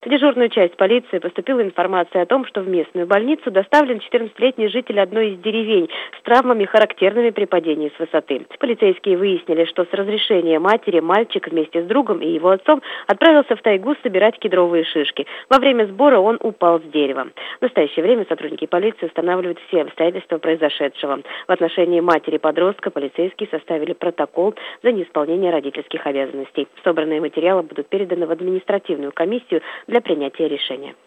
В дежурную часть полиции поступила информация о том, что в местную больницу доставлен 14-летний житель одной из деревень с травмами, характерными при падении с высоты. Полицейские выяснили, что с разрешения матери мальчик вместе с другом и его отцом отправился в тайгу собирать кедровые шишки. Во время сбора он упал с дерева. В настоящее время сотрудники полиции устанавливают все обстоятельства произошедшего. В отношении матери подростка полицейские составили протокол за неисполнение родительских обязанностей. Собранные материалы будут переданы в административную комиссию для принятия решения.